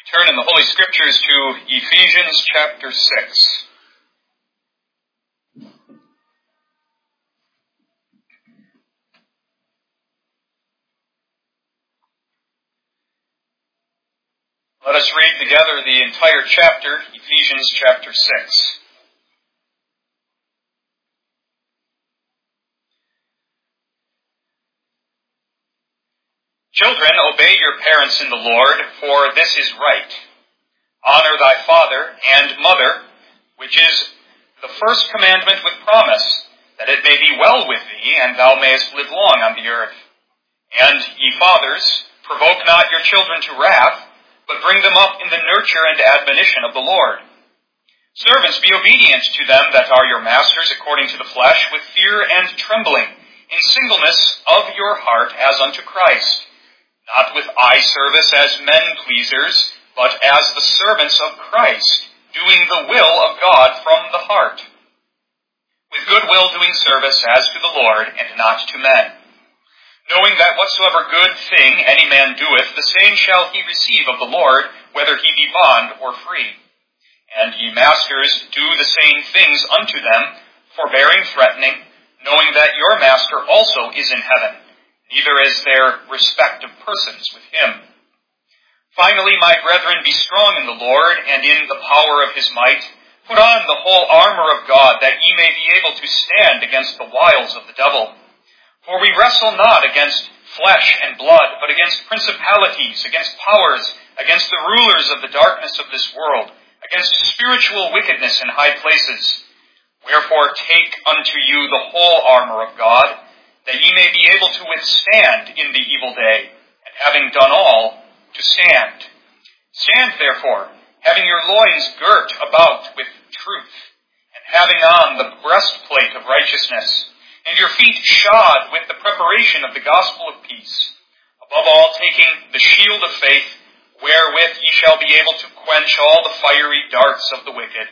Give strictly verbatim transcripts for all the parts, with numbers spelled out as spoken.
Turn in the Holy Scriptures to Ephesians chapter six. Let us read together the entire chapter, Ephesians chapter six. Children, obey your parents in the Lord, for this is right. Honor thy father and mother, which is the first commandment with promise, that it may be well with thee, and thou mayest live long on the earth. And ye fathers, provoke not your children to wrath, but bring them up in the nurture and admonition of the Lord. Servants, be obedient to them that are your masters according to the flesh, with fear and trembling, in singleness of your heart as unto Christ, not with eye service as men pleasers, but as the servants of Christ, doing the will of God from the heart, with good will doing service as to the Lord, and not to men, knowing that whatsoever good thing any man doeth, the same shall he receive of the Lord, whether he be bond or free. And ye masters, do the same things unto them, forbearing threatening, knowing that your master also is in heaven, neither is there respect of persons with him. Finally, my brethren, be strong in the Lord, and in the power of his might. Put on the whole armor of God, that ye may be able to stand against the wiles of the devil. For we wrestle not against flesh and blood, but against principalities, against powers, against the rulers of the darkness of this world, against spiritual wickedness in high places. Wherefore take unto you the whole armor of God, that ye may be able to withstand in the evil day, and having done all, to stand. Stand therefore, having your loins girt about with truth, and having on the breastplate of righteousness, and your feet shod with the preparation of the gospel of peace, above all taking the shield of faith, wherewith ye shall be able to quench all the fiery darts of the wicked,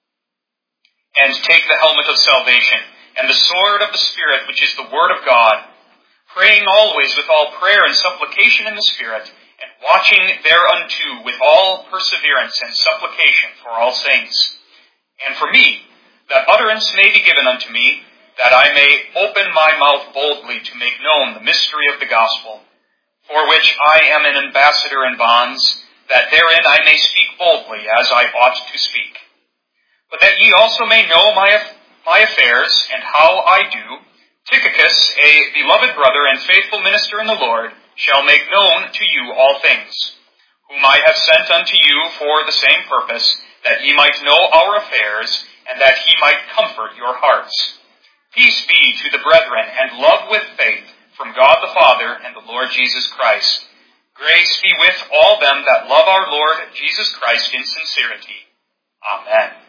and take the helmet of salvation, and the sword of the Spirit, which is the word of God, praying always with all prayer and supplication in the Spirit, and watching thereunto with all perseverance and supplication for all saints. And for me, that utterance may be given unto me, that I may open my mouth boldly to make known the mystery of the gospel, for which I am an ambassador in bonds, that therein I may speak boldly as I ought to speak. But that ye also may know my my affairs, and how I do, Tychicus, a beloved brother and faithful minister in the Lord, shall make known to you all things, whom I have sent unto you for the same purpose, that ye might know our affairs, and that he might comfort your hearts. Peace be to the brethren, and love with faith, from God the Father and the Lord Jesus Christ. Grace be with all them that love our Lord Jesus Christ in sincerity. Amen.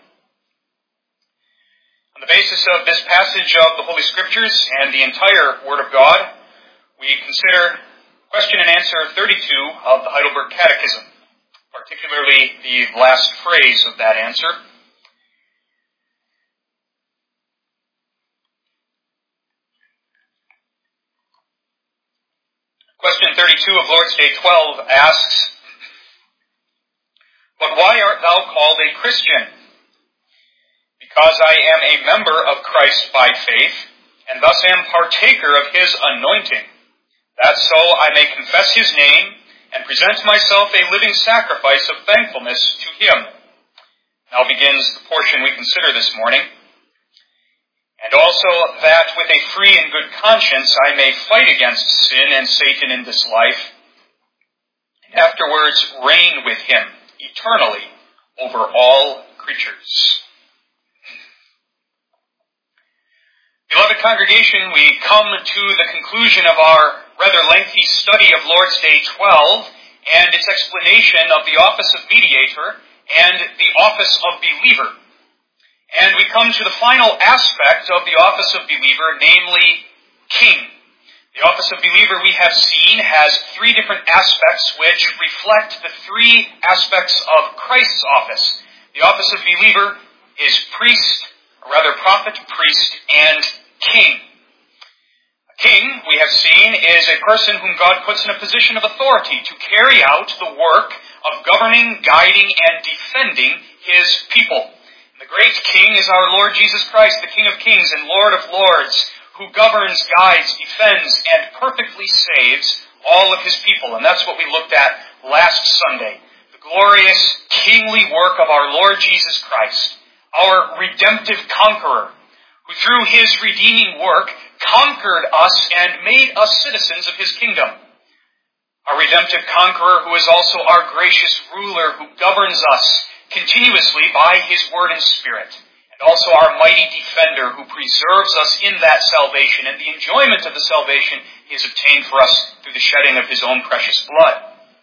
On the basis of this passage of the Holy Scriptures and the entire Word of God, we consider question and answer thirty-two of the Heidelberg Catechism, particularly the last phrase of that answer. Question thirty-two of Lord's Day twelve asks, "But why art thou called a Christian? Because I am a member of Christ by faith, and thus am partaker of his anointing, that so I may confess his name, and present myself a living sacrifice of thankfulness to him." Now begins the portion we consider this morning. "And also that with a free and good conscience I may fight against sin and Satan in this life, and afterwards reign with him eternally over all creatures." Beloved congregation, we come to the conclusion of our rather lengthy study of Lord's Day twelve and its explanation of the office of mediator and the office of believer. And we come to the final aspect of the office of believer, namely king. The office of believer, we have seen, has three different aspects which reflect the three aspects of Christ's office. The office of believer is priest, or rather prophet, priest, and king. A king, we have seen, is a person whom God puts in a position of authority to carry out the work of governing, guiding, and defending his people. And the great King is our Lord Jesus Christ, the King of kings and Lord of lords, who governs, guides, defends, and perfectly saves all of his people. And that's what we looked at last Sunday. The glorious kingly work of our Lord Jesus Christ, our redemptive conqueror, who through his redeeming work conquered us and made us citizens of his kingdom. Our redemptive conqueror, who is also our gracious ruler, who governs us continuously by his word and spirit, and also our mighty defender, who preserves us in that salvation and the enjoyment of the salvation he has obtained for us through the shedding of his own precious blood.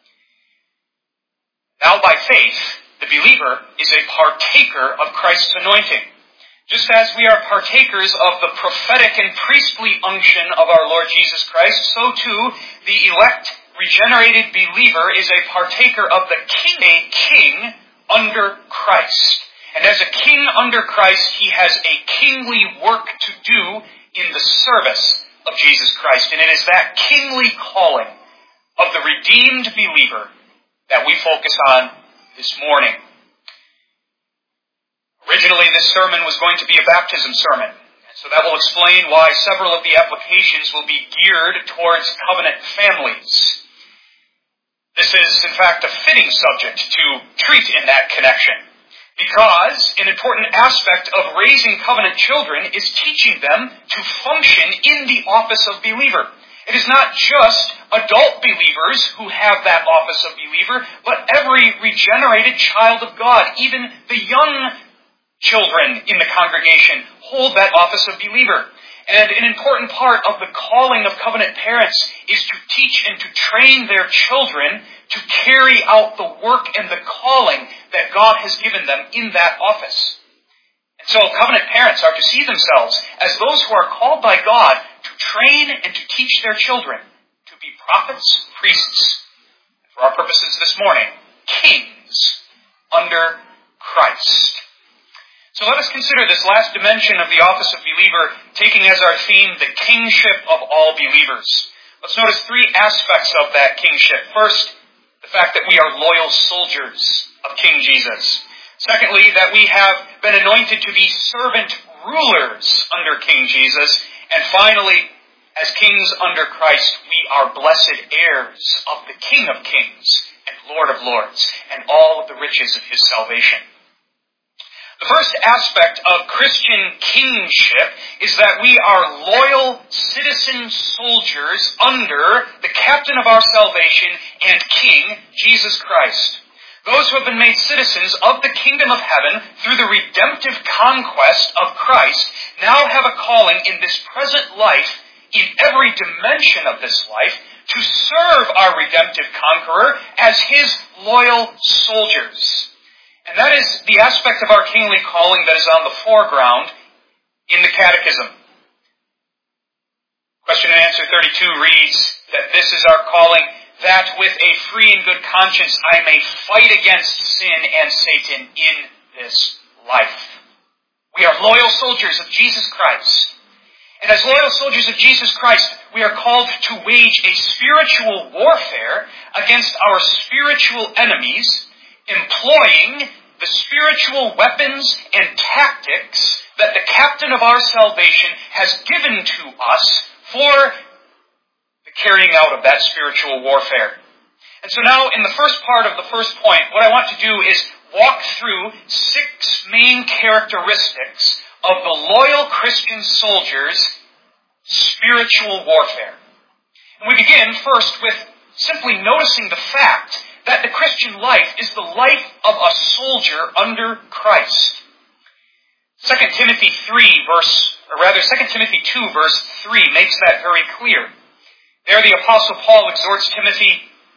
Now by faith, the believer is a partaker of Christ's anointing. Just as we are partakers of the prophetic and priestly unction of our Lord Jesus Christ, so too the elect, regenerated believer is a partaker of the king, a king under Christ. And as a king under Christ, he has a kingly work to do in the service of Jesus Christ. And it is that kingly calling of the redeemed believer that we focus on this morning. Originally, this sermon was going to be a baptism sermon, and so that will explain why several of the applications will be geared towards covenant families. This is, in fact, a fitting subject to treat in that connection, because an important aspect of raising covenant children is teaching them to function in the office of believer. It is not just adult believers who have that office of believer, but every regenerated child of God, even the young children in the congregation hold that office of believer. And an important part of the calling of covenant parents is to teach and to train their children to carry out the work and the calling that God has given them in that office. And so covenant parents are to see themselves as those who are called by God to train and to teach their children to be prophets, priests, and for our purposes this morning, kings under Christ. So let us consider this last dimension of the office of believer, taking as our theme the kingship of all believers. Let's notice three aspects of that kingship. First, the fact that we are loyal soldiers of King Jesus. Secondly, that we have been anointed to be servant rulers under King Jesus. And finally, as kings under Christ, we are blessed heirs of the King of kings and Lord of lords and all of the riches of his salvation. The first aspect of Christian kingship is that we are loyal citizen soldiers under the captain of our salvation and King, Jesus Christ. Those who have been made citizens of the kingdom of heaven through the redemptive conquest of Christ now have a calling in this present life, in every dimension of this life, to serve our redemptive conqueror as his loyal soldiers. And that is the aspect of our kingly calling that is on the foreground in the Catechism. Question and answer thirty-two reads that this is our calling, that with a free and good conscience I may fight against sin and Satan in this life. We are loyal soldiers of Jesus Christ. And as loyal soldiers of Jesus Christ, we are called to wage a spiritual warfare against our spiritual enemies, employing the spiritual weapons and tactics that the captain of our salvation has given to us for the carrying out of that spiritual warfare. And so now, in the first part of the first point, what I want to do is walk through six main characteristics of the loyal Christian soldier's spiritual warfare. And we begin first with simply noticing the fact that the Christian life is the life of a soldier under Christ. Second Timothy three verse, or rather Second Timothy two verse three makes that very clear. There the Apostle Paul exhorts Timothy,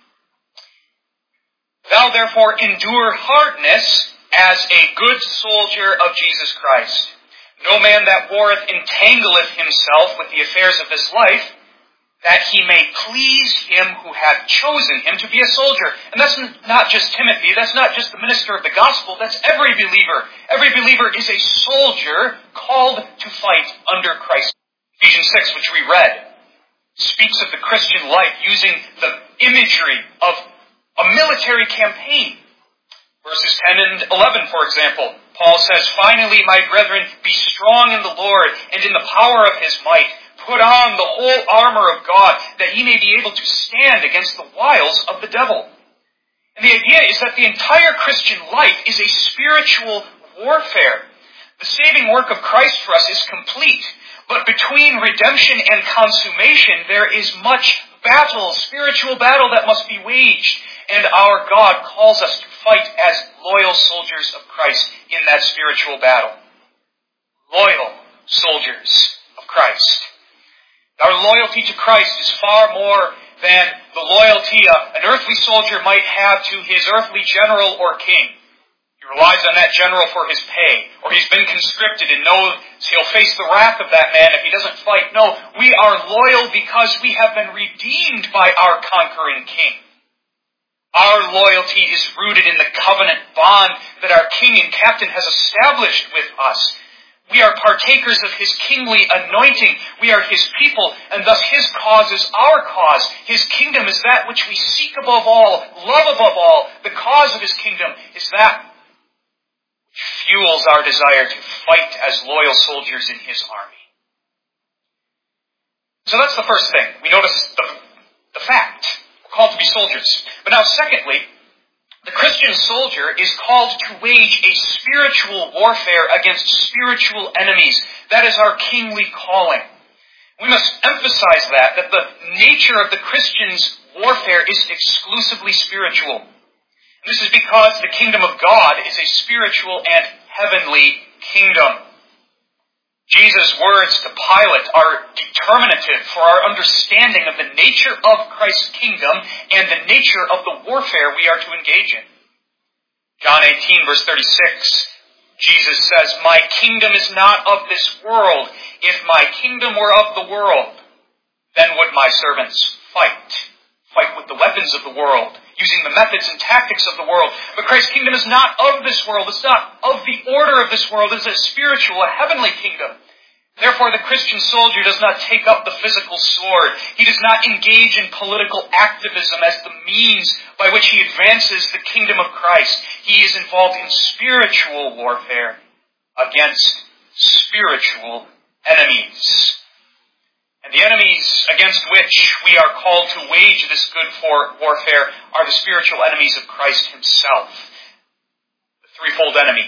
"Thou therefore endure hardness as a good soldier of Jesus Christ. No man that warreth entangleth himself with the affairs of this life, that he may please him who hath chosen him to be a soldier." And that's not just Timothy, that's not just the minister of the gospel, that's every believer. Every believer is a soldier called to fight under Christ. Ephesians six, which we read, speaks of the Christian life using the imagery of a military military campaign. Verses ten and eleven, for example, Paul says, "Finally, my brethren, be strong in the Lord and in the power of his might. Put on the whole armor of God, that ye may be able to stand against the wiles of the devil." And the idea is that the entire Christian life is a spiritual warfare. The saving work of Christ for us is complete, but between redemption and consummation, there is much battle, spiritual battle that must be waged, and our God calls us to fight as loyal soldiers of Christ in that spiritual battle. Loyal soldiers of Christ. Our loyalty to Christ is far more than the loyalty an earthly soldier might have to his earthly general or king. He relies on that general for his pay, or he's been conscripted and knows he'll face the wrath of that man if he doesn't fight. No, we are loyal because we have been redeemed by our conquering king. Our loyalty is rooted in the covenant bond that our king and captain has established with us. We are partakers of his kingly anointing. We are his people, and thus his cause is our cause. His kingdom is that which we seek above all, love above all. The cause of his kingdom is that which fuels our desire to fight as loyal soldiers in his army. So that's the first thing. We notice the, the fact. We're called to be soldiers. But now secondly, the Christian soldier is called to wage a spiritual warfare against spiritual enemies. That is our kingly calling. We must emphasize that, that the nature of the Christian's warfare is exclusively spiritual. This is because the kingdom of God is a spiritual and heavenly kingdom. Jesus' words to Pilate are determinative for our understanding of the nature of Christ's kingdom and the nature of the warfare we are to engage in. John eighteen, verse thirty-six, Jesus says, "My kingdom is not of this world. If my kingdom were of the world, then would my servants fight. Fight with the weapons of the world, using the methods and tactics of the world. But Christ's kingdom is not of this world. It's not of the order of this world. It's a spiritual, a heavenly kingdom. Therefore, the Christian soldier does not take up the physical sword. He does not engage in political activism as the means by which he advances the kingdom of Christ. He is involved in spiritual warfare against spiritual enemies. And the enemies against which we are called to wage this good for warfare are the spiritual enemies of Christ himself. The threefold enemy: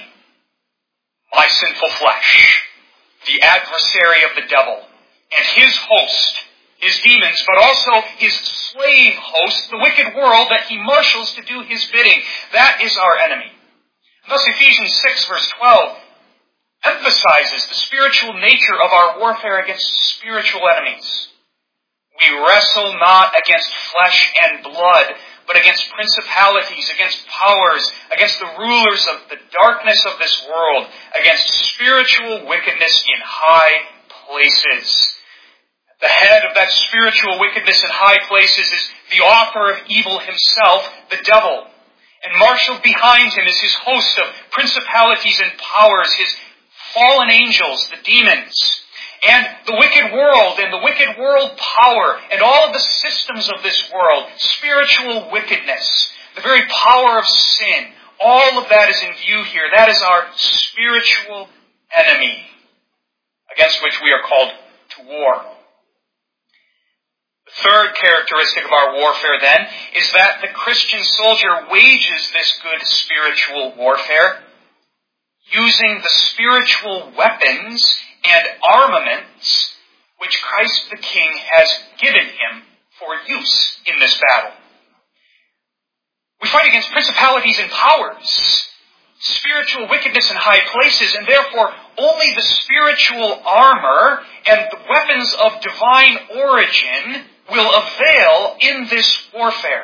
my sinful flesh, the adversary of the devil, and his host, his demons, but also his slave host, the wicked world that he marshals to do his bidding. That is our enemy. Thus Ephesians six, verse twelve, emphasizes the spiritual nature of our warfare against spiritual enemies. We wrestle not against flesh and blood, but against principalities, against powers, against the rulers of the darkness of this world, against spiritual wickedness in high places. The head of that spiritual wickedness in high places is the author of evil himself, the devil. And marshaled behind him is his host of principalities and powers, his fallen angels, the demons, and the wicked world and the wicked world power and all of the systems of this world, spiritual wickedness, the very power of sin. All of that is in view here. That is our spiritual enemy against which we are called to war. The third characteristic of our warfare, then, is that the Christian soldier wages this good spiritual warfare using the spiritual weapons and armaments which Christ the King has given him for use in this battle. We fight against principalities and powers, spiritual wickedness in high places, and therefore only the spiritual armor and the weapons of divine origin will avail in this warfare.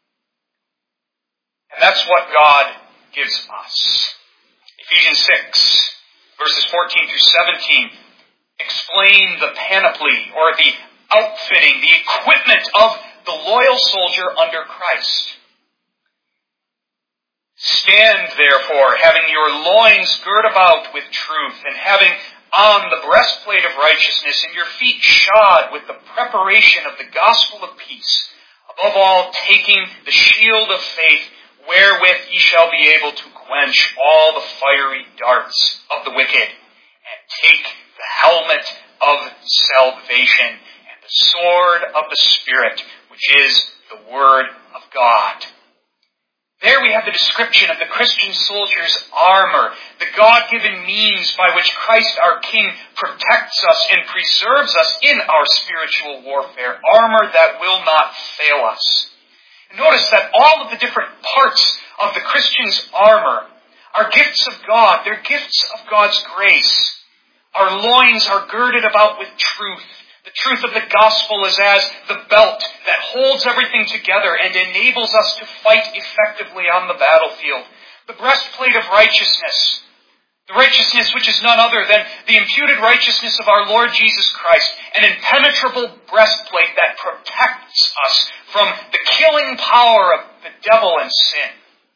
And that's what God gives us. Ephesians six, verses fourteen through seventeen, explain the panoply, or the outfitting, the equipment of the loyal soldier under Christ. Stand, therefore, having your loins girt about with truth, and having on the breastplate of righteousness, and your feet shod with the preparation of the gospel of peace. Above all, taking the shield of faith, wherewith ye shall be able to quench all the fiery darts of the wicked, and take the helmet of salvation and the sword of the Spirit, which is the Word of God. There we have the description of the Christian soldier's armor, the God-given means by which Christ our King protects us and preserves us in our spiritual warfare, armor that will not fail us. Notice that all of the different parts of the Christian's armor are gifts of God. They're gifts of God's grace. Our loins are girded about with truth. The truth of the gospel is as the belt that holds everything together and enables us to fight effectively on the battlefield. The breastplate of righteousness, the righteousness which is none other than the imputed righteousness of our Lord Jesus Christ, an impenetrable breastplate that protects us from the killing power of the devil and sin.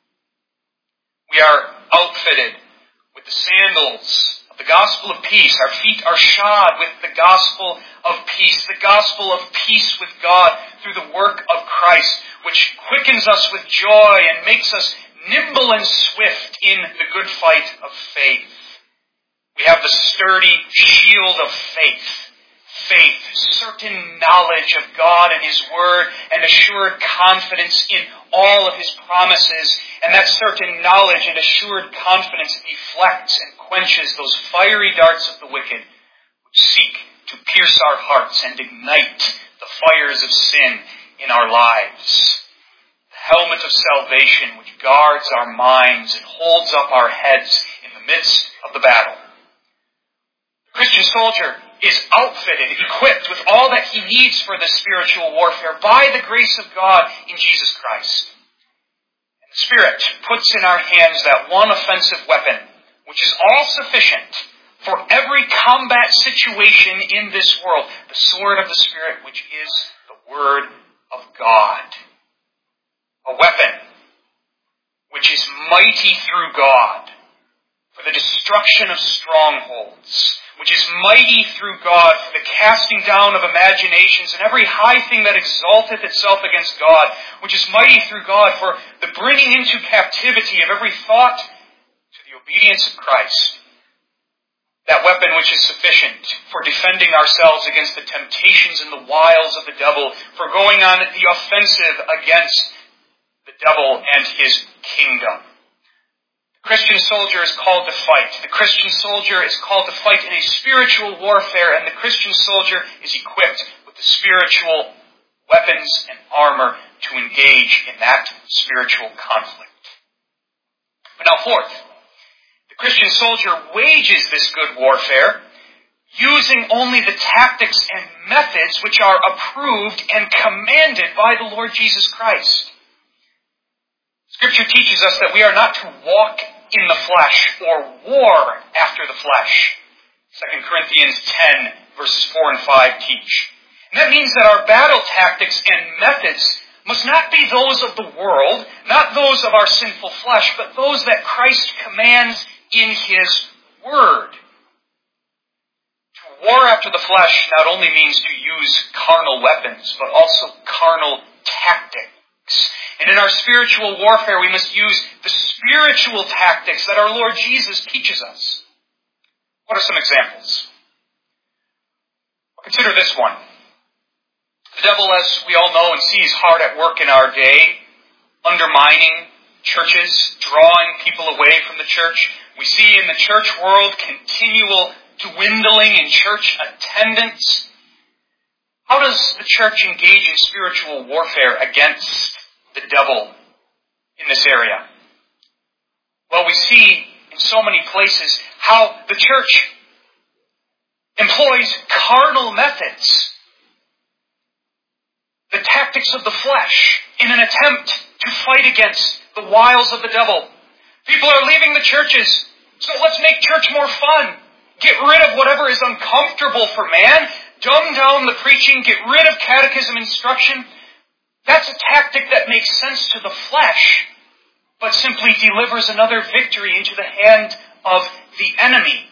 We are outfitted with the sandals of the gospel of peace. Our feet are shod with the gospel of peace, the gospel of peace with God through the work of Christ, which quickens us with joy and makes us nimble and swift in the good fight of faith. We have the sturdy shield of faith. Faith, certain knowledge of God and His Word, and assured confidence in all of His promises. And that certain knowledge and assured confidence deflects and quenches those fiery darts of the wicked which seek to pierce our hearts and ignite the fires of sin in our lives. The helmet of salvation which guards our minds and holds up our heads in the midst of the battle. The Christian soldier is outfitted, equipped with all that he needs for the spiritual warfare by the grace of God in Jesus Christ. And the Spirit puts in our hands that one offensive weapon, which is all sufficient for every combat situation in this world, the sword of the Spirit, which is the Word of God. A weapon which is mighty through God for the destruction of strongholds, which is mighty through God for the casting down of imaginations and every high thing that exalteth itself against God, which is mighty through God for the bringing into captivity of every thought to the obedience of Christ. That weapon which is sufficient for defending ourselves against the temptations and the wiles of the devil, for going on the offensive against the devil and his kingdom. The Christian soldier is called to fight. The Christian soldier is called to fight in a spiritual warfare, and the Christian soldier is equipped with the spiritual weapons and armor to engage in that spiritual conflict. But now fourth, the Christian soldier wages this good warfare using only the tactics and methods which are approved and commanded by the Lord Jesus Christ. Scripture teaches us that we are not to walk in the flesh or war after the flesh. Second Corinthians ten verses four and five teach. And that means that our battle tactics and methods must not be those of the world, not those of our sinful flesh, but those that Christ commands in His Word. To war after the flesh not only means to use carnal weapons, but also carnal tactics. And in our spiritual warfare, we must use the spiritual tactics that our Lord Jesus teaches us. What are some examples? Well, consider this one. The devil, as we all know and see, is hard at work in our day, undermining churches, drawing people away from the church. We see in the church world continual dwindling in church attendance. How does the church engage in spiritual warfare against the devil in this area? Well, we see in so many places how the church employs carnal methods, the tactics of the flesh, in an attempt to fight against the wiles of the devil. People are leaving the churches, so let's make church more fun. Get rid of whatever is uncomfortable for man. Dumb down the preaching. Get rid of catechism instruction. That's a tactic that makes sense to the flesh, but simply delivers another victory into the hand of the enemy.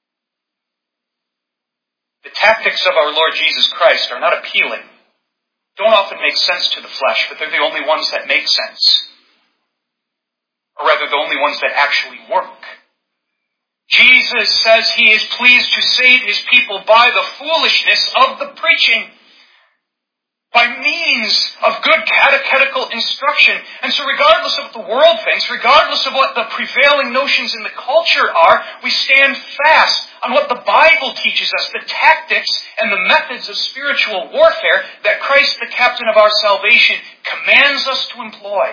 The tactics of our Lord Jesus Christ are not appealing. don't often make sense to the flesh, but they're the only ones that make sense. Or rather, the only ones that actually work. Jesus says he is pleased to save his people by the foolishness of the preaching, by means of good catechetical instruction. And so regardless of what the world thinks, regardless of what the prevailing notions in the culture are, we stand fast on what the Bible teaches us, the tactics and the methods of spiritual warfare that Christ, the captain of our salvation, commands us to employ.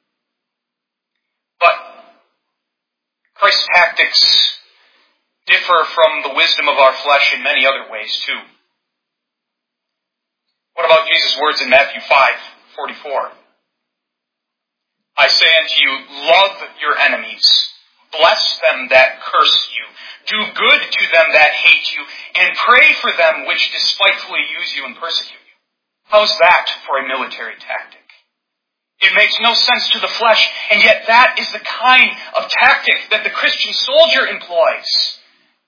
But Christ's tactics differ from the wisdom of our flesh in many other ways too. What about Jesus' words in Matthew five forty-four? I say unto you, love your enemies. Bless them that curse you. Do good to them that hate you. And pray for them which despitefully use you and persecute you. How's that for a military tactic? It makes no sense to the flesh, and yet that is the kind of tactic that the Christian soldier employs.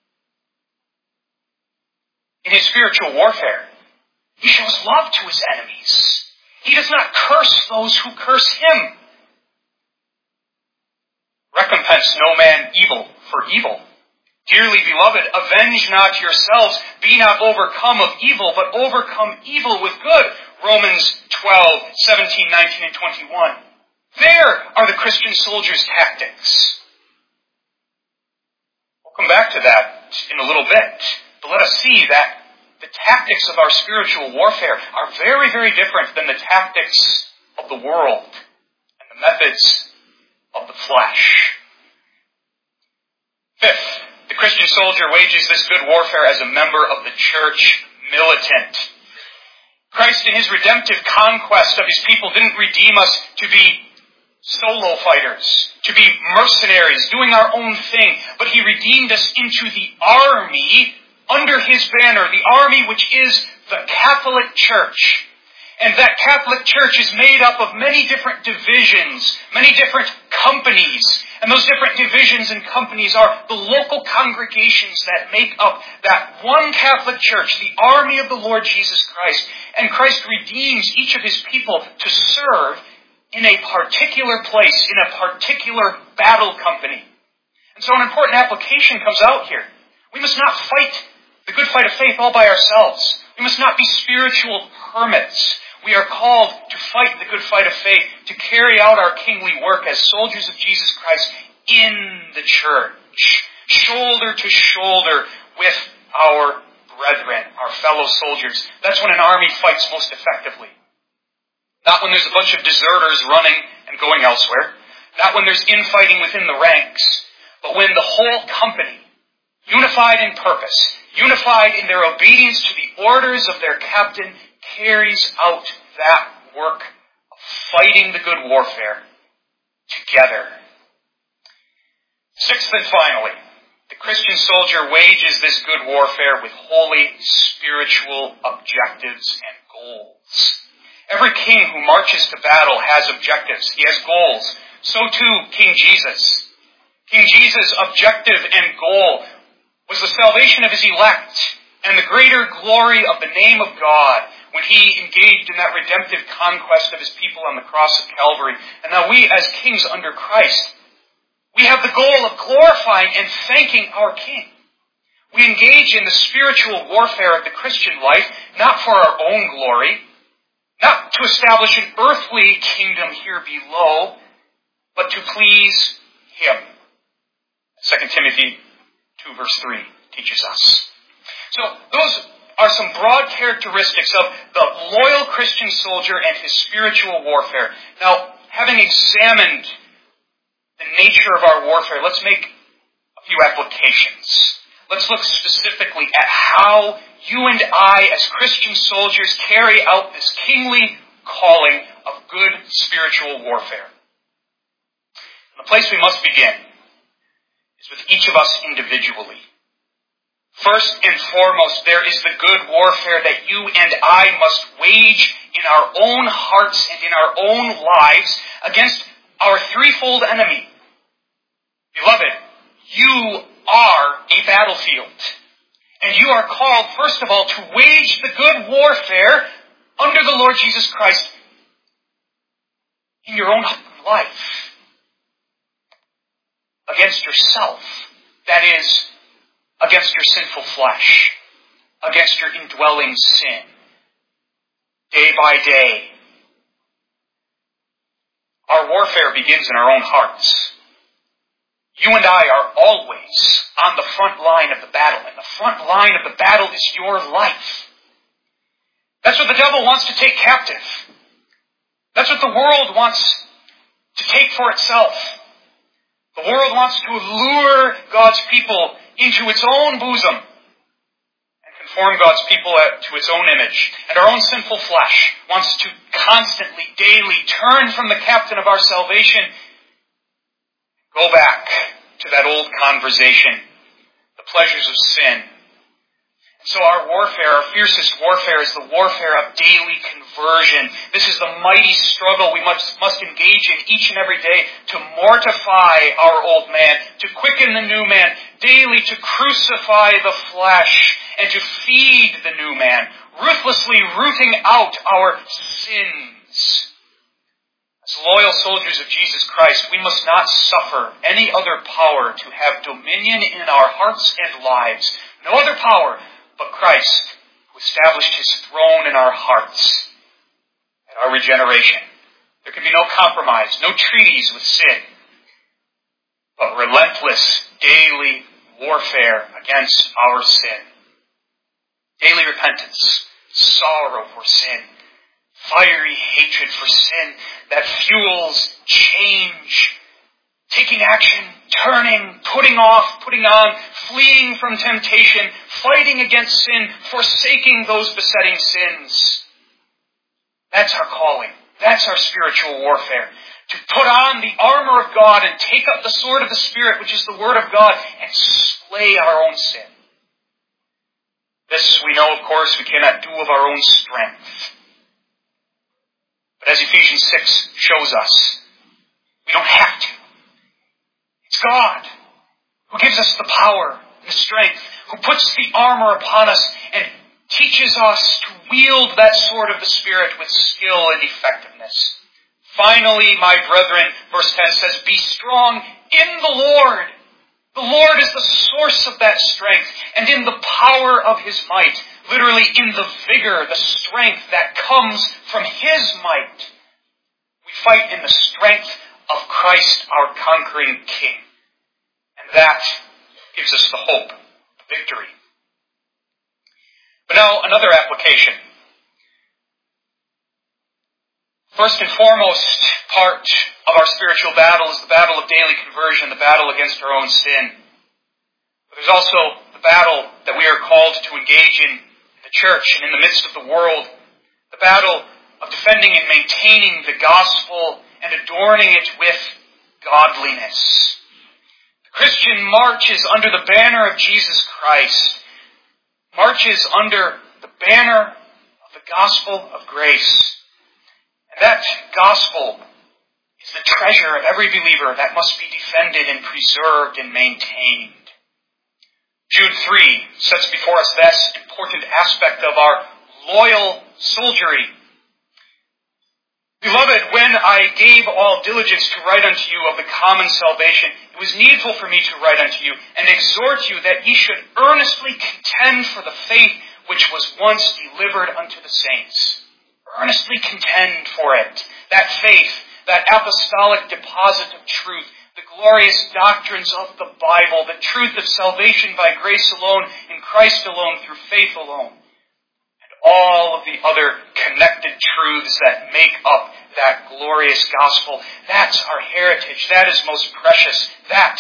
In his spiritual warfare, he shows love to his enemies. He does not curse those who curse him. Recompense no man evil for evil. Dearly beloved, avenge not yourselves. Be not overcome of evil, but overcome evil with good. Romans twelve, seventeen, nineteen, and twenty-one. There are the Christian soldier's tactics. We'll come back to that in a little bit. But let us see that the tactics of our spiritual warfare are very, very different than the tactics of the world and the methods of the flesh. Fifth, the Christian soldier wages this good warfare as a member of the church militant. Christ in his redemptive conquest of his people didn't redeem us to be solo fighters, to be mercenaries, doing our own thing, but he redeemed us into the army under his banner, the army which is the Catholic Church. And that Catholic Church is made up of many different divisions, many different companies. And those different divisions and companies are the local congregations that make up that one Catholic Church, the army of the Lord Jesus Christ. And Christ redeems each of his people to serve in a particular place, in a particular battle company. And so an important application comes out here. We must not fight the good fight of faith all by ourselves. We must not be spiritual hermits. We are called to fight the good fight of faith, to carry out our kingly work as soldiers of Jesus Christ in the church, shoulder to shoulder with our brethren, our fellow soldiers. That's when an army fights most effectively. Not when there's a bunch of deserters running and going elsewhere. Not when there's infighting within the ranks. But when the whole company, unified in purpose, unified in their obedience to the orders of their captain, carries out that work of fighting the good warfare together. Sixth and finally, the Christian soldier wages this good warfare with holy spiritual objectives and goals. Every king who marches to battle has objectives. He has goals. So too, King Jesus. King Jesus' objective and goal was the salvation of his elect and the greater glory of the name of God when he engaged in that redemptive conquest of his people on the cross of Calvary. And now we, as kings under Christ, we have the goal of glorifying and thanking our King. We engage in the spiritual warfare of the Christian life, not for our own glory, not to establish an earthly kingdom here below, but to please him. Second Timothy two verse three teaches us. So those are some broad characteristics of the loyal Christian soldier and his spiritual warfare. Now, having examined the nature of our warfare, let's make a few applications. Let's look specifically at how you and I, as Christian soldiers, carry out this kingly calling of good spiritual warfare. And the place we must begin is with each of us individually. First and foremost, there is the good warfare that you and I must wage in our own hearts and in our own lives against our threefold enemy. Beloved, you are a battlefield. And you are called, first of all, to wage the good warfare under the Lord Jesus Christ in your own life against yourself. That is, against your sinful flesh, against your indwelling sin, day by day. Our warfare begins in our own hearts. You and I are always on the front line of the battle, and the front line of the battle is your life. That's what the devil wants to take captive. That's what the world wants to take for itself. The world wants to lure God's people into its own bosom and conform God's people to its own image. And our own sinful flesh wants to constantly, daily turn from the captain of our salvation, go back to that old conversation, the pleasures of sin. So our warfare, our fiercest warfare, is the warfare of daily conversion. This is the mighty struggle we must, must engage in each and every day to mortify our old man, to quicken the new man, daily to crucify the flesh, and to feed the new man, ruthlessly rooting out our sins. As loyal soldiers of Jesus Christ, we must not suffer any other power to have dominion in our hearts and lives. No other power but Christ, who established his throne in our hearts at our regeneration. There can be no compromise, no treaties with sin, but relentless daily warfare against our sin. Daily repentance, sorrow for sin, fiery hatred for sin that fuels change, taking action, turning, putting off, putting on, fleeing from temptation, fighting against sin, forsaking those besetting sins. That's our calling. That's our spiritual warfare. To put on the armor of God and take up the sword of the Spirit, which is the Word of God, and slay our own sin. This we know, of course, we cannot do of our own strength. But as Ephesians six shows us, we don't have to. It's God who gives us the power and the strength, who puts the armor upon us and teaches us to wield that sword of the Spirit with skill and effectiveness. Finally, my brethren, verse ten says, be strong in the Lord. The Lord is the source of that strength, and in the power of his might, literally in the vigor, the strength that comes from his might. We fight in the strength of Christ, our conquering King. And that gives us the hope of victory. But now, another application. First and foremost part of our spiritual battle is the battle of daily conversion, the battle against our own sin. But there's also the battle that we are called to engage in in the church and in the midst of the world, the battle of defending and maintaining the gospel and adorning it with godliness. The Christian marches under the banner of Jesus Christ, marches under the banner of the gospel of grace. And that gospel is the treasure of every believer that must be defended and preserved and maintained. Jude three sets before us this important aspect of our loyal soldiery. Beloved, when I gave all diligence to write unto you of the common salvation, it was needful for me to write unto you and exhort you that ye should earnestly contend for the faith which was once delivered unto the saints. Earnestly contend for it. That faith, that apostolic deposit of truth, the glorious doctrines of the Bible, the truth of salvation by grace alone, in Christ alone, through faith alone. And all of the other connected truths that make up that glorious gospel. That's our heritage. That is most precious. That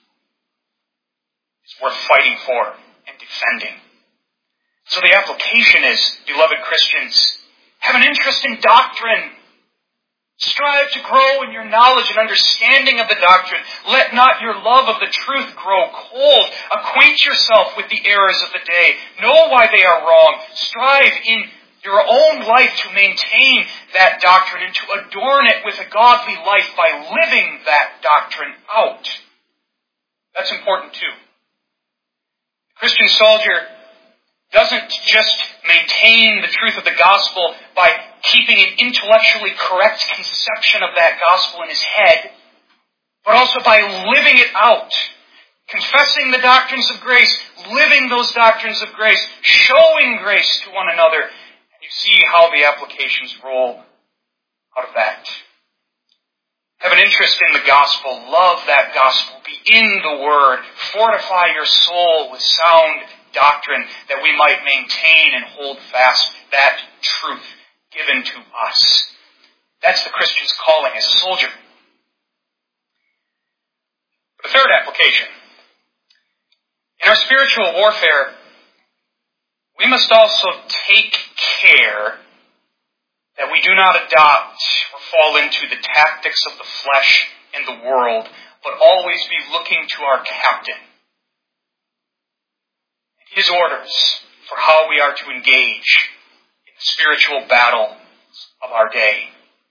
is worth fighting for and defending. So the application is, beloved Christians, have an interest in doctrine. Strive to grow in your knowledge and understanding of the doctrine. Let not your love of the truth grow cold. Acquaint yourself with the errors of the day. Know why they are wrong. Strive in your own life to maintain that doctrine and to adorn it with a godly life by living that doctrine out. That's important too. The Christian soldier doesn't just maintain the truth of the gospel by keeping an intellectually correct conception of that gospel in his head, but also by living it out, confessing the doctrines of grace, living those doctrines of grace, showing grace to one another. And you see how the applications roll out of that. Have an interest in the gospel, love that gospel, be in the Word, fortify your soul with sound doctrine that we might maintain and hold fast that truth given to us. That's the Christian's calling as a soldier. The third application. In our spiritual warfare, we must also take care that we do not adopt or fall into the tactics of the flesh and the world, but always be looking to our captain, his orders for how we are to engage in the spiritual battle of our day.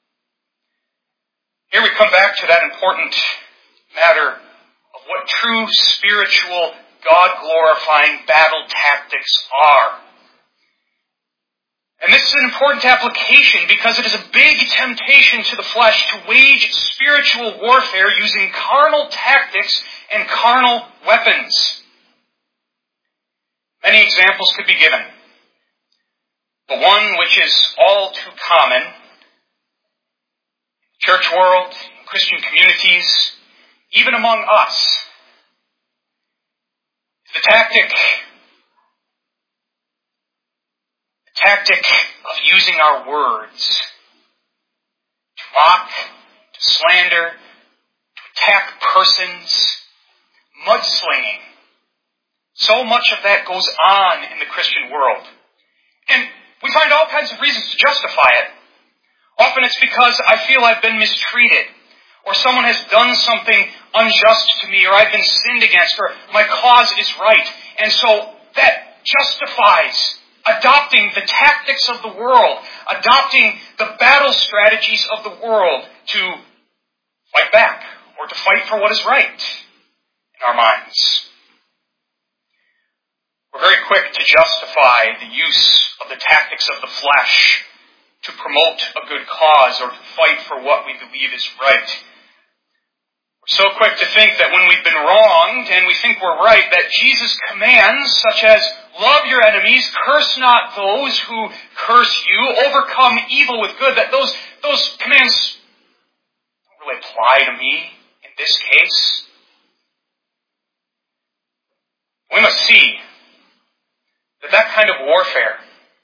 Here we come back to that important matter of what true spiritual, God-glorifying battle tactics are. And this is an important application because it is a big temptation to the flesh to wage spiritual warfare using carnal tactics and carnal weapons. Many examples could be given. The one which is all too common in the church world, in Christian communities, even among us, is the tactic tactic of using our words to mock, to slander, to attack persons, mudslinging. So much of that goes on in the Christian world. And we find all kinds of reasons to justify it. Often it's because I feel I've been mistreated, or someone has done something unjust to me, or I've been sinned against, or my cause is right. And so that justifies adopting the tactics of the world, adopting the battle strategies of the world to fight back, or to fight for what is right in our minds. We're very quick to justify the use of the tactics of the flesh to promote a good cause or to fight for what we believe is right. We're so quick to think that when we've been wronged and we think we're right, that Jesus' commands, such as love your enemies, curse not those who curse you, overcome evil with good, that those, those commands don't really apply to me in this case. We must see that that kind of warfare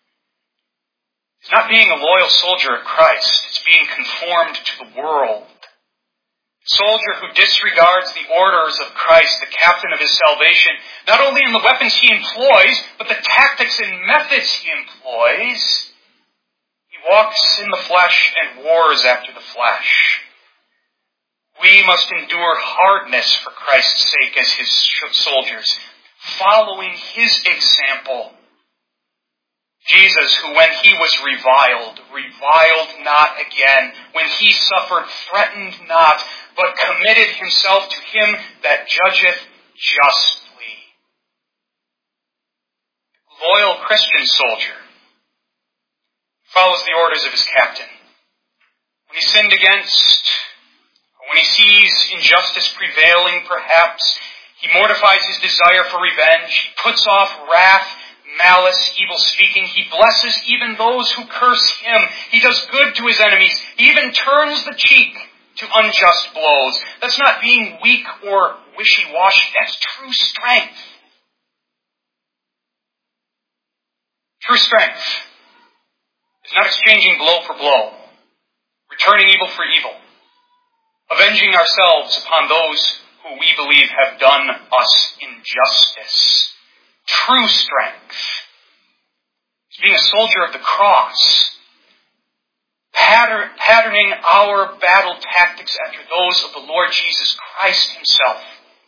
is not being a loyal soldier of Christ. It's being conformed to the world. A soldier who disregards the orders of Christ, the captain of his salvation, not only in the weapons he employs, but the tactics and methods he employs. He walks in the flesh and wars after the flesh. We must endure hardness for Christ's sake as his soldiers, following his example. Jesus, who when he was reviled, reviled not again. When he suffered, threatened not, but committed himself to him that judgeth justly. The loyal Christian soldier follows the orders of his captain. When he's sinned against, or when he sees injustice prevailing, perhaps, he mortifies his desire for revenge. He puts off wrath, malice, evil speaking. He blesses even those who curse him. He does good to his enemies. He even turns the cheek to unjust blows. That's not being weak or wishy-washy. That's true strength. True strength is not exchanging blow for blow, returning evil for evil, avenging ourselves upon those who we believe have done us injustice. True strength is being a soldier of the cross, pattern, patterning our battle tactics after those of the Lord Jesus Christ himself,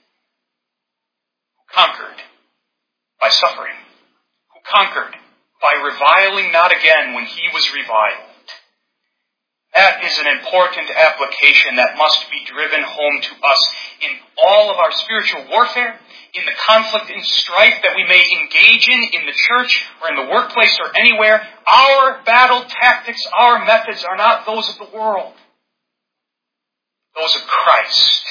who conquered by suffering, who conquered by reviling not again when he was reviled. That is an important application that must be driven home to us in all of our spiritual warfare, in the conflict and strife that we may engage in, in the church or in the workplace or anywhere, our battle tactics, our methods are not those of the world. Those of Christ.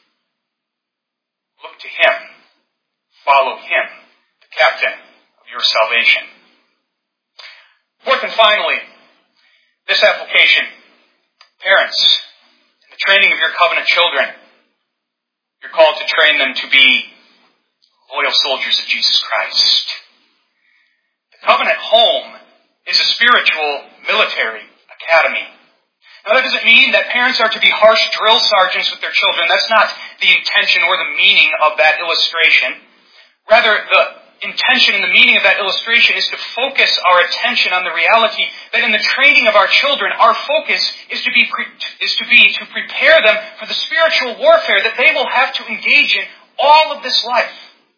Look to Him. Follow Him, the captain of your salvation. Fourth and finally, this application. Parents, in the training of your covenant children, you're called to train them to be loyal soldiers of Jesus Christ. The covenant home is a spiritual military academy. Now that doesn't mean that parents are to be harsh drill sergeants with their children. That's not the intention or the meaning of that illustration. Rather, the intention and the meaning of that illustration is to focus our attention on the reality that in the training of our children, our focus is to be is to be to prepare them for the spiritual warfare that they will have to engage in all of this life.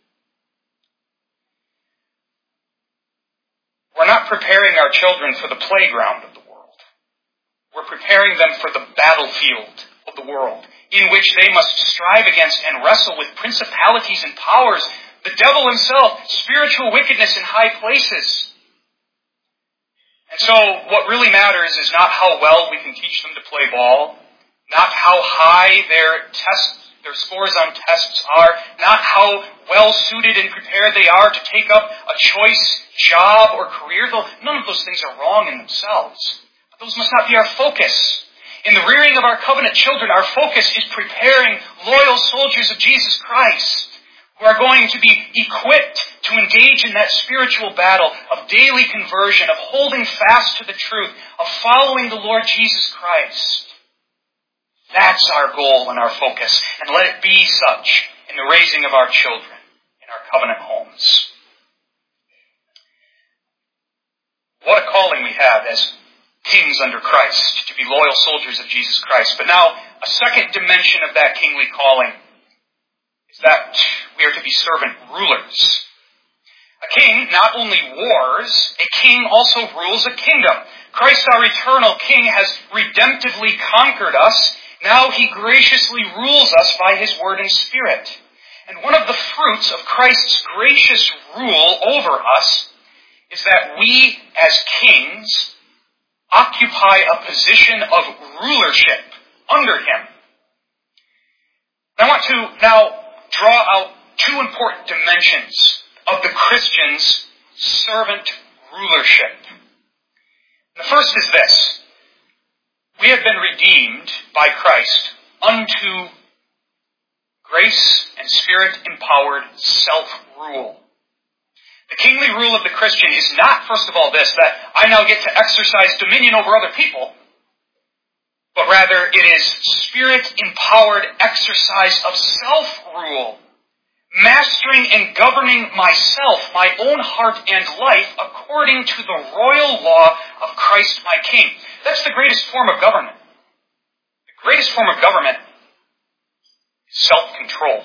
We're not preparing our children for the playground of the world. We're preparing them for the battlefield of the world, in which they must strive against and wrestle with principalities and powers, the devil himself, spiritual wickedness in high places. And so what really matters is not how well we can teach them to play ball, not how high their tests, their scores on tests are, not how well suited and prepared they are to take up a choice job or career, though none of those things are wrong in themselves. But those must not be our focus. In the rearing of our covenant children, our focus is preparing loyal soldiers of Jesus Christ, who are going to be equipped to engage in that spiritual battle of daily conversion, of holding fast to the truth, of following the Lord Jesus Christ. That's our goal and our focus, and let it be such in the raising of our children in our covenant homes. What a calling we have as kings under Christ, to be loyal soldiers of Jesus Christ. But now, a second dimension of that kingly calling is that we are to be servant rulers. A king not only wars, a king also rules a kingdom. Christ, our eternal King, has redemptively conquered us. Now He graciously rules us by His word and Spirit. And one of the fruits of Christ's gracious rule over us is that we, as kings, occupy a position of rulership under Him. I want to now draw out two important dimensions of the Christian's servant rulership. The first is this. We have been redeemed by Christ unto grace and Spirit-empowered self-rule. The kingly rule of the Christian is not, first of all, this, that I now get to exercise dominion over other people, but rather it is Spirit-empowered exercise of self-rule, mastering and governing myself, my own heart and life, according to the royal law of Christ my King. That's the greatest form of government. The greatest form of government is self-control.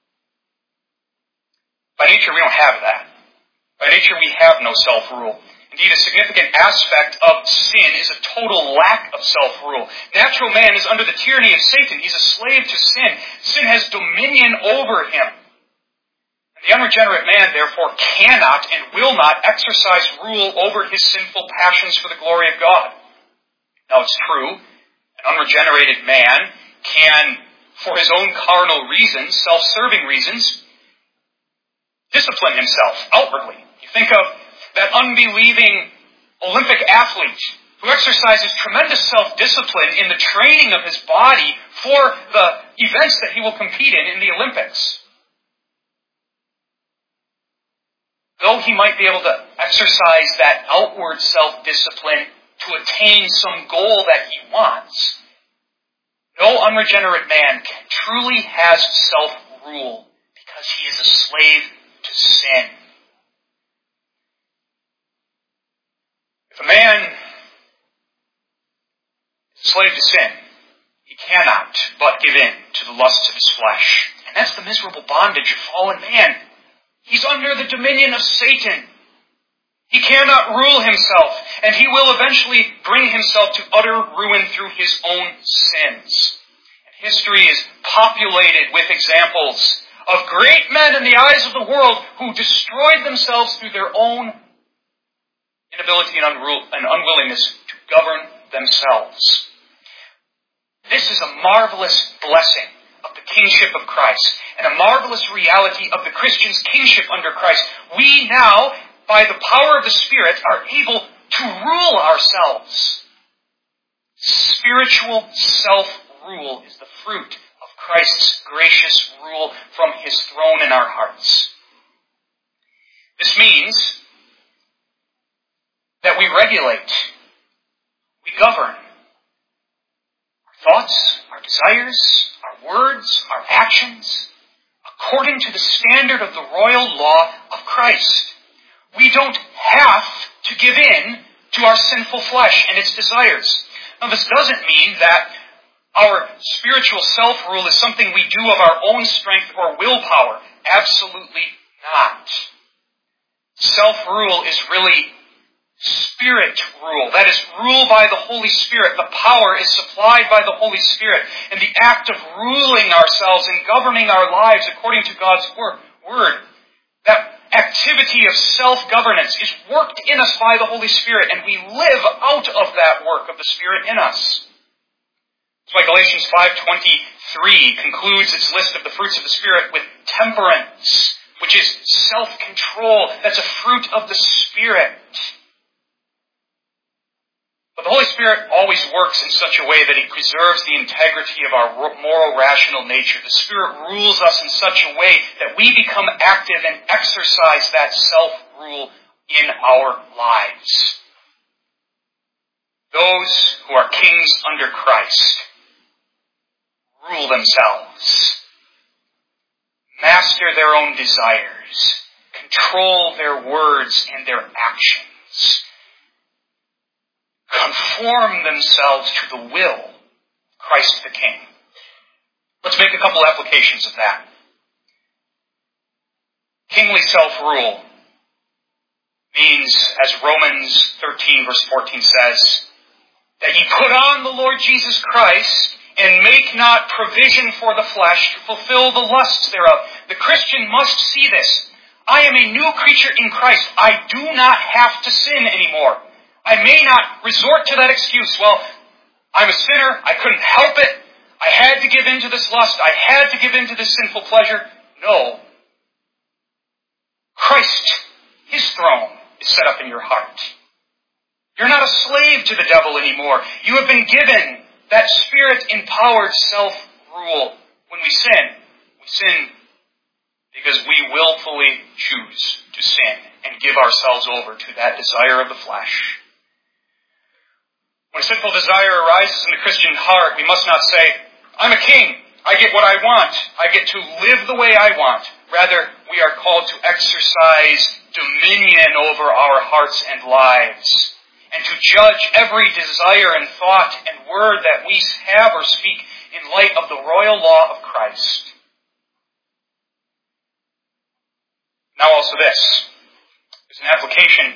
By nature, we don't have that. By nature, we have no self-rule. Indeed, a significant aspect of sin is a total lack of self-rule. Natural man is under the tyranny of Satan. He's a slave to sin. Sin has dominion over him. The unregenerate man, therefore, cannot and will not exercise rule over his sinful passions for the glory of God. Now, it's true, an unregenerated man can, for his own carnal reasons, self-serving reasons, discipline himself outwardly. You think of that unbelieving Olympic athlete who exercises tremendous self-discipline in the training of his body for the events that he will compete in in the Olympics. Though he might be able to exercise that outward self-discipline to attain some goal that he wants, no unregenerate man truly has self-rule because he is a slave to sin. If a man is a slave to sin, he cannot but give in to the lusts of his flesh. And that's the miserable bondage of fallen man. He's under the dominion of Satan. He cannot rule himself, and he will eventually bring himself to utter ruin through his own sins. And history is populated with examples of great men in the eyes of the world who destroyed themselves through their own inability and, unrule, and unwillingness to govern themselves. This is a marvelous blessing of the kingship of Christ, and a marvelous reality of the Christian's kingship under Christ. We now, by the power of the Spirit, are able to rule ourselves. Spiritual self-rule is the fruit of Christ's gracious rule from His throne in our hearts. This means that we regulate, we govern our thoughts, our desires, our words, our actions, according to the standard of the royal law of Christ. We don't have to give in to our sinful flesh and its desires. Now, this doesn't mean that our spiritual self-rule is something we do of our own strength or willpower. Absolutely not. Self-rule is really Spirit rule. That is, rule by the Holy Spirit. The power is supplied by the Holy Spirit. And the act of ruling ourselves and governing our lives according to God's word, that activity of self-governance is worked in us by the Holy Spirit, and we live out of that work of the Spirit in us. That's why Galatians five twenty-three concludes its list of the fruits of the Spirit with temperance, which is self-control. That's a fruit of the Spirit. But the Holy Spirit always works in such a way that He preserves the integrity of our moral, rational nature. The Spirit rules us in such a way that we become active and exercise that self-rule in our lives. Those who are kings under Christ rule themselves, master their own desires, control their words and their actions, conform themselves to the will of Christ the King. Let's make a couple applications of that. Kingly self-rule means, as Romans thirteen verse fourteen says, that ye put on the Lord Jesus Christ and make not provision for the flesh to fulfill the lusts thereof. The Christian must see this. I am a new creature in Christ. I do not have to sin anymore. I may not resort to that excuse. Well, I'm a sinner. I couldn't help it. I had to give in to this lust. I had to give in to this sinful pleasure. No. Christ, His throne, is set up in your heart. You're not a slave to the devil anymore. You have been given that Spirit-empowered self-rule. When we sin, we sin because we willfully choose to sin and give ourselves over to that desire of the flesh. When sinful desire arises in the Christian heart, we must not say, I'm a king. I get what I want. I get to live the way I want. Rather, we are called to exercise dominion over our hearts and lives, and to judge every desire and thought and word that we have or speak in light of the royal law of Christ. Now also this is an application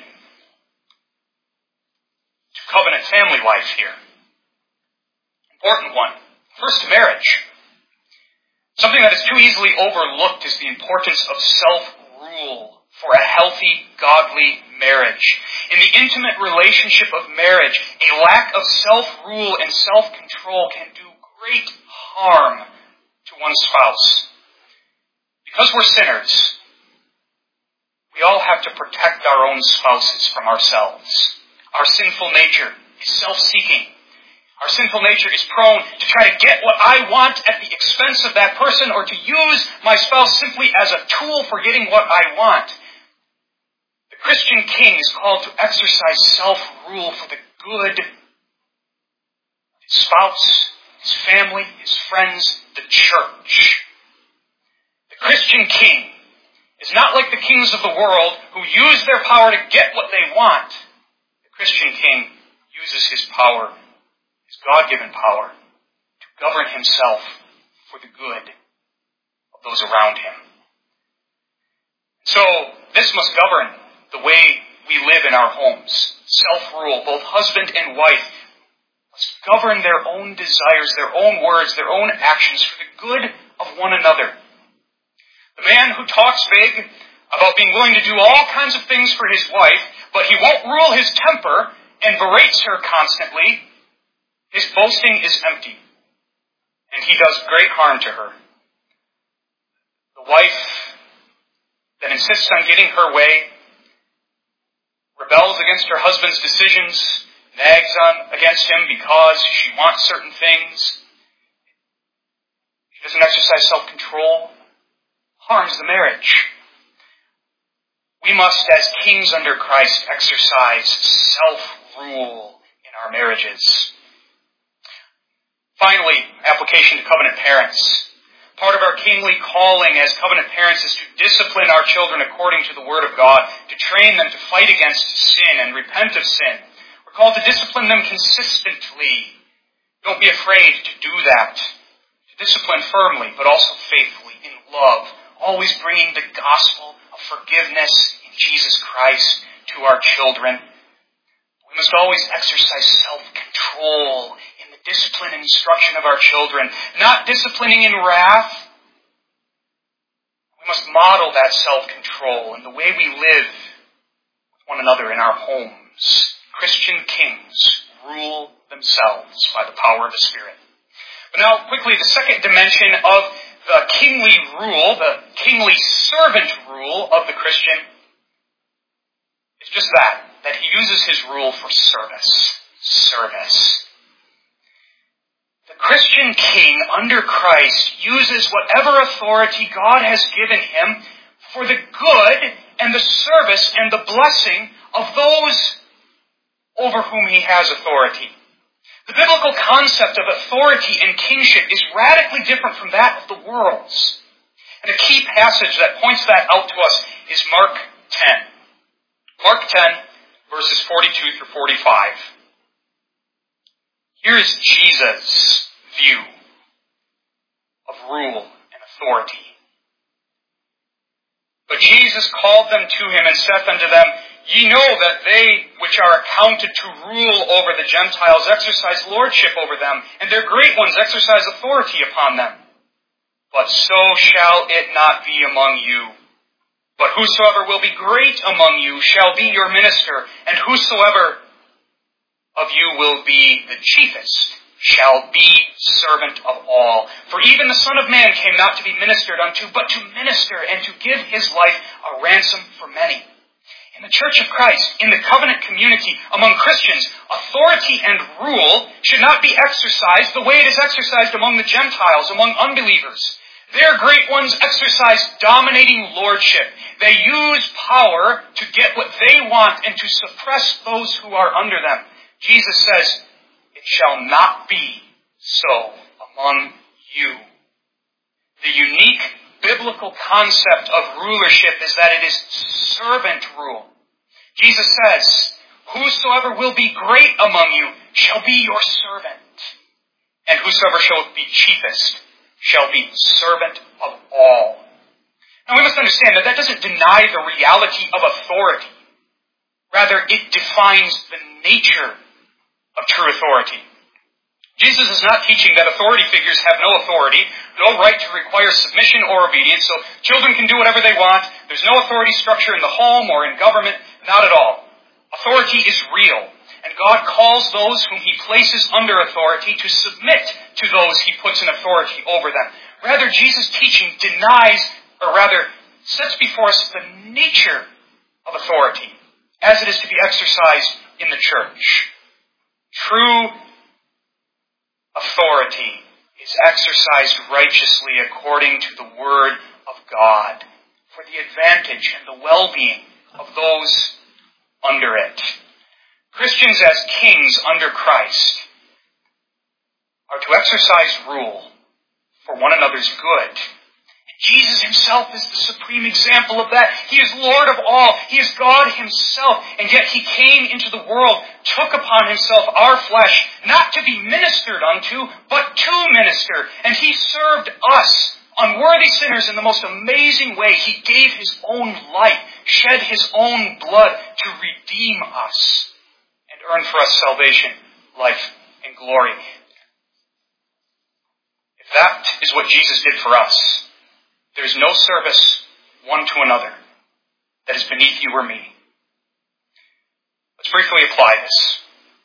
to covenant family life here. Important one. First, marriage. Something that is too easily overlooked is the importance of self-rule for a healthy, godly marriage. In the intimate relationship of marriage, a lack of self-rule and self-control can do great harm to one's spouse. Because we're sinners, we all have to protect our own spouses from ourselves. Our sinful nature is self-seeking. Our sinful nature is prone to try to get what I want at the expense of that person, or to use my spouse simply as a tool for getting what I want. The Christian king is called to exercise self-rule for the good of his spouse, his family, his friends, the church. The Christian king is not like the kings of the world who use their power to get what they want. The Christian king uses his power, his God-given power, to govern himself for the good of those around him. So, this must govern the way we live in our homes. Self-rule, both husband and wife, must govern their own desires, their own words, their own actions for the good of one another. The man who talks big about being willing to do all kinds of things for his wife, but he won't rule his temper and berates her constantly, his boasting is empty, and he does great harm to her. The wife that insists on getting her way, rebels against her husband's decisions, nags on against him because she wants certain things, she doesn't exercise self-control, harms the marriage. We must, as kings under Christ, exercise self-rule in our marriages. Finally, application to covenant parents. Part of our kingly calling as covenant parents is to discipline our children according to the Word of God, to train them to fight against sin and repent of sin. We're called to discipline them consistently. Don't be afraid to do that. To discipline firmly, but also faithfully, in love, always bringing the gospel of forgiveness in Jesus Christ to our children. We must always exercise self-control in the discipline and instruction of our children, not disciplining in wrath. We must model that self-control in the way we live with one another in our homes. Christian kings rule themselves by the power of the Spirit. But now, quickly, the second dimension of the kingly rule, the kingly servant rule of the Christian, is just that, that he uses his rule for service. Service. The Christian king under Christ uses whatever authority God has given him for the good and the service and the blessing of those over whom he has authority. The biblical concept of authority and kingship is radically different from that of the world's. And a key passage that points that out to us is Mark ten. Mark ten, verses forty-two through forty-five. Here is Jesus' view of rule and authority. But Jesus called them to him and saith unto them, Ye know that they which are accounted to rule over the Gentiles exercise lordship over them, and their great ones exercise authority upon them. But so shall it not be among you. But whosoever will be great among you shall be your minister, and whosoever of you will be the chiefest shall be servant of all. For even the Son of Man came not to be ministered unto, but to minister and to give his life a ransom for many. In the Church of Christ, in the covenant community, among Christians, authority and rule should not be exercised the way it is exercised among the Gentiles, among unbelievers. Their great ones exercise dominating lordship. They use power to get what they want and to suppress those who are under them. Jesus says, it shall not be so among you. The unique biblical concept of rulership is that it is servant rule. Jesus says, whosoever will be great among you shall be your servant, and whosoever shall be chiefest shall be servant of all. Now we must understand that that doesn't deny the reality of authority. Rather, it defines the nature of true authority. Jesus is not teaching that authority figures have no authority, no right to require submission or obedience, so children can do whatever they want. There's no authority structure in the home or in government. Not at all. Authority is real, and God calls those whom he places under authority to submit to those he puts in authority over them. Rather, Jesus' teaching denies, or rather, sets before us the nature of authority as it is to be exercised in the church. True authority is exercised righteously according to the Word of God for the advantage and the well-being of those under it. Christians as kings under Christ are to exercise rule for one another's good. Jesus himself is the supreme example of that. He is Lord of all. He is God himself. And yet he came into the world, took upon himself our flesh, not to be ministered unto, but to minister. And he served us, unworthy sinners, in the most amazing way. He gave his own life, shed his own blood to redeem us and earn for us salvation, life, and glory. If that is what Jesus did for us, There's no service one to another that is beneath you or me. Let's briefly apply this.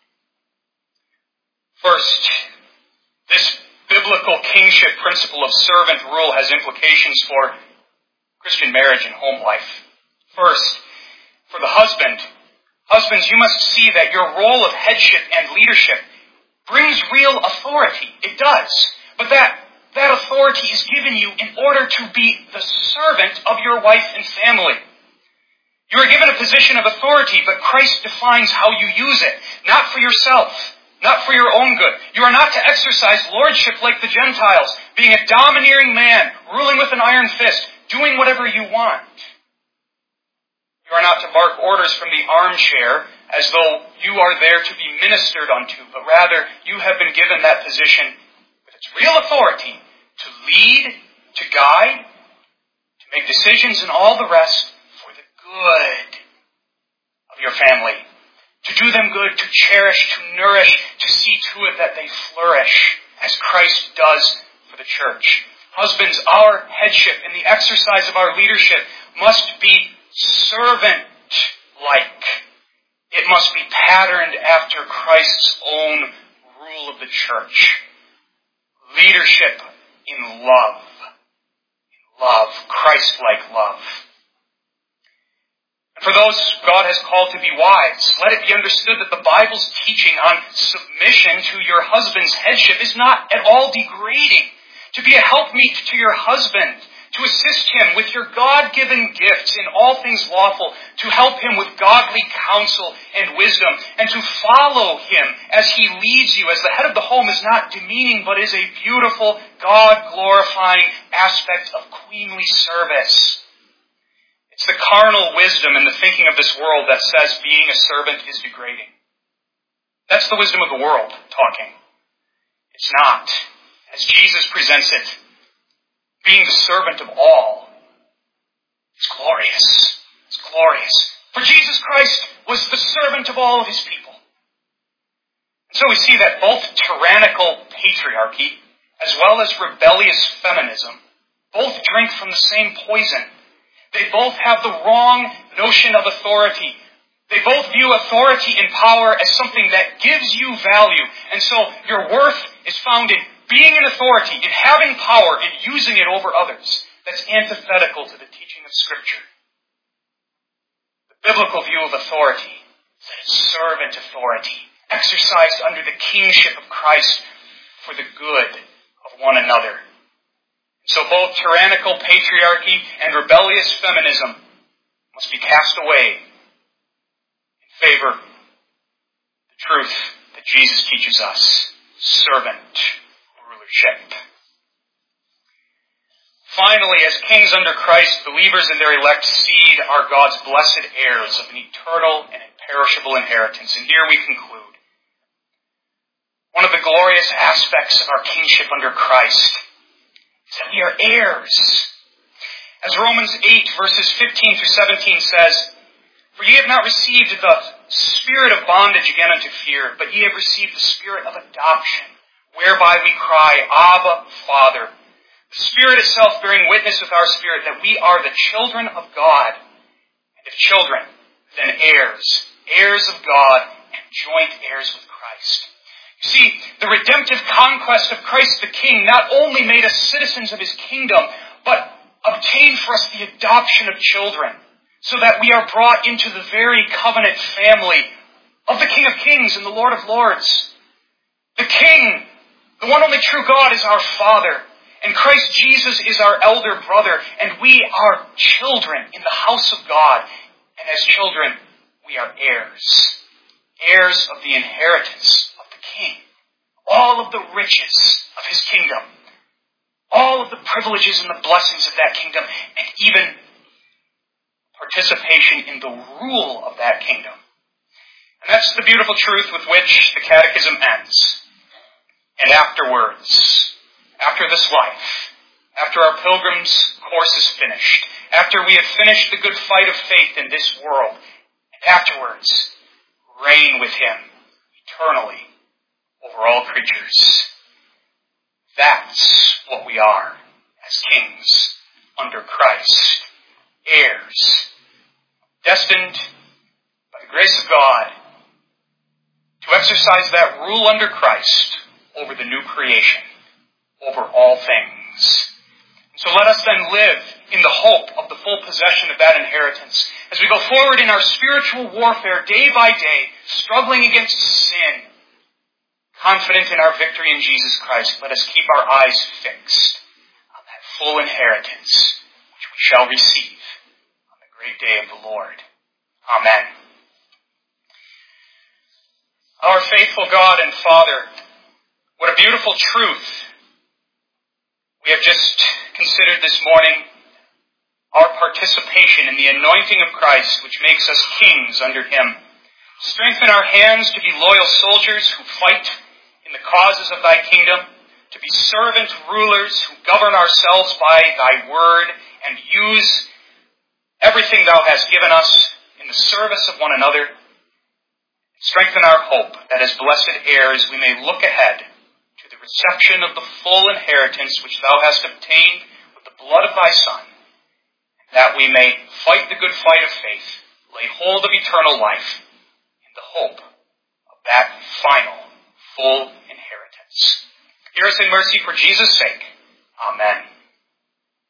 First, this biblical kingship principle of servant rule has implications for Christian marriage and home life. First, for the husband, husbands, you must see that your role of headship and leadership brings real authority. It does. But that, that authority is given you in order to be the servant of your wife and family. You are given a position of authority, but Christ defines how you use it, not for yourself, not for your own good. You are not to exercise lordship like the Gentiles, being a domineering man, ruling with an iron fist, doing whatever you want. You are not to bark orders from the armchair as though you are there to be ministered unto, but rather you have been given that position with its real authority to lead, to guide, to make decisions and all the rest for the good of your family. To do them good, to cherish, to nourish, to see to it that they flourish, as Christ does for the church. Husbands, our headship and the exercise of our leadership must be servant-like. It must be patterned after Christ's own rule of the church. Leadership in love. In love. Christ-like love. And for those God has called to be wives, let it be understood that the Bible's teaching on submission to your husband's headship is not at all degrading. To be a helpmeet to your husband, to assist him with your God-given gifts in all things lawful, to help him with godly counsel and wisdom, and to follow him as he leads you as the head of the home is not demeaning, but is a beautiful, God-glorifying aspect of queenly service. It's the carnal wisdom and the thinking of this world that says being a servant is degrading. That's the wisdom of the world talking. It's not. As Jesus presents it, being the servant of all is glorious. It's glorious. For Jesus Christ was the servant of all of his people. And so we see that both tyrannical patriarchy as well as rebellious feminism both drink from the same poison. They both have the wrong notion of authority. They both view authority and power as something that gives you value. And so your worth is found in being an authority, in having power, and using it over others. That's antithetical to the teaching of Scripture. The biblical view of authority is that it's servant authority, exercised under the kingship of Christ for the good of one another. So both tyrannical patriarchy and rebellious feminism must be cast away in favor of the truth that Jesus teaches us, servant rulership. Finally, as kings under Christ, believers in their elect seed are God's blessed heirs of an eternal and imperishable inheritance. And here we conclude. One of the glorious aspects of our kingship under Christ is that we are heirs. As Romans eight, verses fifteen through seventeen says, "For ye have not received the spirit of bondage again unto fear, but ye have received the spirit of adoption, whereby we cry, Abba, Father. The Spirit itself bearing witness with our spirit that we are the children of God. And if children, then heirs, heirs of God, and joint heirs with Christ." You see, the redemptive conquest of Christ the King not only made us citizens of his kingdom, but obtained for us the adoption of children, so that we are brought into the very covenant family of the King of Kings and the Lord of Lords. The King, the one only true God, is our Father, and Christ Jesus is our elder brother, and we are children in the house of God, and as children, we are heirs, heirs of the inheritance of the King, all of the riches of his kingdom, all of the privileges and the blessings of that kingdom, and even participation in the rule of that kingdom. And that's the beautiful truth with which the Catechism ends. And afterwards, after this life, after our pilgrim's course is finished, after we have finished the good fight of faith in this world, and afterwards, reign with him eternally over all creatures. That's what we are as kings under Christ, heirs, destined by the grace of God to exercise that rule under Christ over the new creation, over all things. So let us then live in the hope of the full possession of that inheritance. As we go forward in our spiritual warfare day by day, struggling against sin, confident in our victory in Jesus Christ, let us keep our eyes fixed on that full inheritance which we shall receive on the great day of the Lord. Amen. Our faithful God and Father, what a beautiful truth we have just considered this morning, our participation in the anointing of Christ, which makes us kings under Him. Strengthen our hands to be loyal soldiers who fight in the causes of Thy kingdom, to be servant rulers who govern ourselves by Thy word and use everything Thou hast given us in the service of one another. Strengthen our hope that as blessed heirs we may look ahead to the reception of the full inheritance which Thou hast obtained with the blood of Thy Son, that we may fight the good fight of faith, lay hold of eternal life, in the hope of that final, full inheritance. Hear us in mercy for Jesus' sake. Amen.